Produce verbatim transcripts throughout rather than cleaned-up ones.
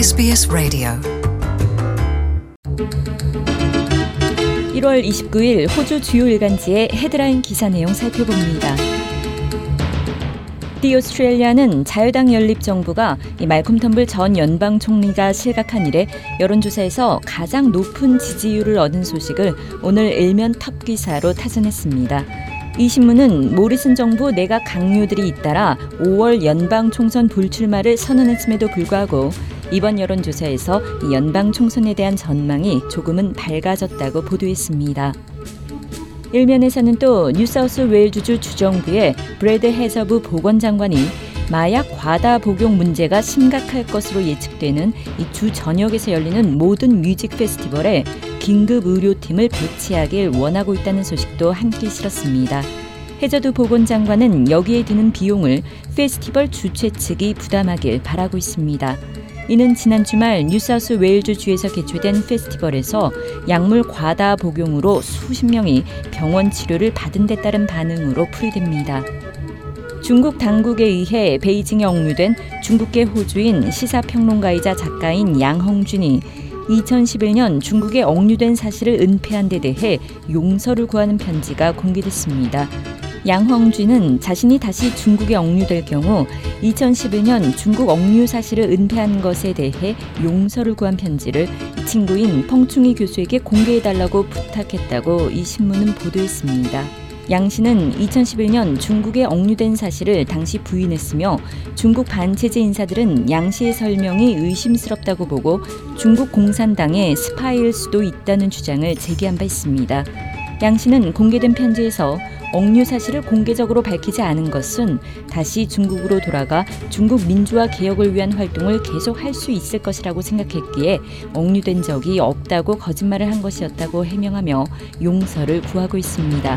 에스비에스 라디오 일월 이십구일 호주 주요 일간지의 헤드라인 기사 내용 살펴봅니다. 디 오스트레일리아는 자유당 연립 정부가 이 말콤 텀블 전 연방 총리가 실각한 이래 여론조사에서 가장 높은 지지율을 얻은 소식을 오늘 일면 탑 기사로 타전했습니다. 이 신문은 모리슨 정부 내각 강요들이 잇따라 오월 연방 총선 불출마를 선언했음에도 불구하고 이번 여론조사에서 이 연방 총선에 대한 전망이 조금은 밝아졌다고 보도했습니다. 일면에서는 또 뉴사우스 웨일즈주 주정부의 브래드 해저브 보건장관이 마약 과다 복용 문제가 심각할 것으로 예측되는 이 주 전역에서 열리는 모든 뮤직 페스티벌에 긴급 의료팀을 배치하길 원하고 있다는 소식도 함께 실었습니다. 해저드 보건장관은 여기에 드는 비용을 페스티벌 주최 측이 부담하길 바라고 있습니다. 이는 지난 주말 뉴사우스 웨일즈 주에서 개최된 페스티벌에서 약물 과다 복용으로 수십 명이 병원 치료를 받은 데 따른 반응으로 풀이됩니다. 중국 당국에 의해 베이징에 억류된 중국계 호주인 시사평론가이자 작가인 양헝준이 이천십일년 중국에 억류된 사실을 은폐한 데 대해 용서를 구하는 편지가 공개됐습니다. 양헝준은 자신이 다시 중국에 억류될 경우 이천십일년 중국 억류 사실을 은폐한 것에 대해 용서를 구한 편지를 친구인 펑충이 교수에게 공개해달라고 부탁했다고 이 신문은 보도했습니다. 양 씨는 이천십일년 중국에 억류된 사실을 당시 부인했으며 중국 반체제 인사들은 양 씨의 설명이 의심스럽다고 보고 중국 공산당의 스파이일 수도 있다는 주장을 제기한 바 있습니다. 양 씨는 공개된 편지에서 억류 사실을 공개적으로 밝히지 않은 것은 다시 중국으로 돌아가 중국 민주화 개혁을 위한 활동을 계속할 수 있을 것이라고 생각했기에 억류된 적이 없다고 거짓말을 한 것이었다고 해명하며 용서를 구하고 있습니다.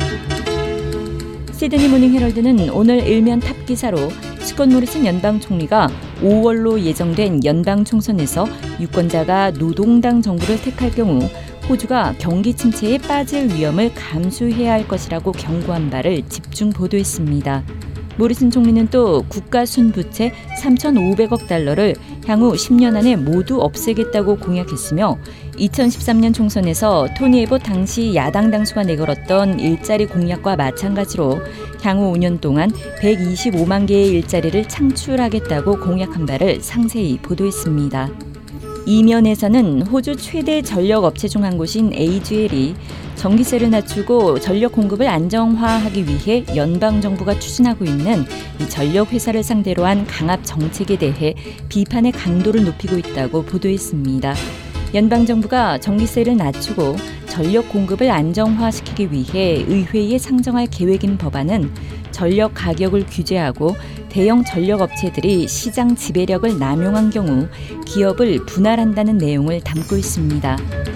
시드니 모닝 헤럴드는 오늘 일면 탑 기사로 스콧 모리슨 연방 총리가 오월로 예정된 연방 총선에서 유권자가 노동당 정부를 택할 경우 호주가 경기 침체에 빠질 위험을 감수해야 할 것이라고 경고한 바를 집중 보도했습니다. 모리슨 총리는 또 국가 순부채 삼천오백억 달러를 향후 십 년 안에 모두 없애겠다고 공약했으며 이천십삼년 총선에서 토니 에봇 당시 야당 당수가 내걸었던 일자리 공약과 마찬가지로 향후 오 년 동안 백이십오만 개의 일자리를 창출하겠다고 공약한 바를 상세히 보도했습니다. 이면에서는 호주 최대 전력업체 중 한 곳인 에이지엘이 전기세를 낮추고 전력 공급을 안정화하기 위해 연방정부가 추진하고 있는 이 전력회사를 상대로 한 강압 정책에 대해 비판의 강도를 높이고 있다고 보도했습니다. 연방정부가 전기세를 낮추고 전력 공급을 안정화시키기 위해 의회에 상정할 계획인 법안은 전력 가격을 규제하고 대형 전력업체들이 시장 지배력을 남용한 경우 기업을 분할한다는 내용을 담고 있습니다.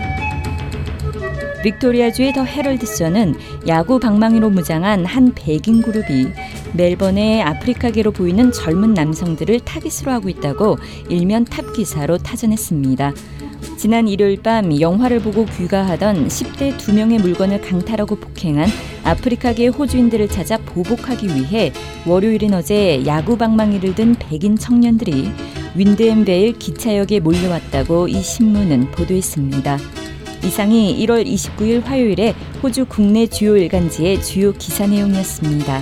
빅토리아주의 더 헤럴드선은 야구 방망이로 무장한 한 백인 그룹이 멜번의 아프리카계로 보이는 젊은 남성들을 타깃으로 하고 있다고 일면 탑 기사로 타전했습니다. 지난 일요일 밤 영화를 보고 귀가하던 십 대 두 명의 물건을 강탈하고 폭행한 아프리카계 호주인들을 찾아 보복하기 위해 월요일인 어제 야구 방망이를 든 백인 청년들이 윈드엠베일 기차역에 몰려왔다고 이 신문은 보도했습니다. 이상이 일월 이십구일 화요일에 호주 국내 주요 일간지의 주요 기사 내용이었습니다.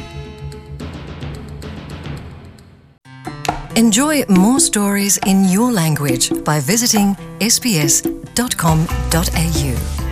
Enjoy more stories in your language by visiting 에스비에스 닷 컴 닷 에이유.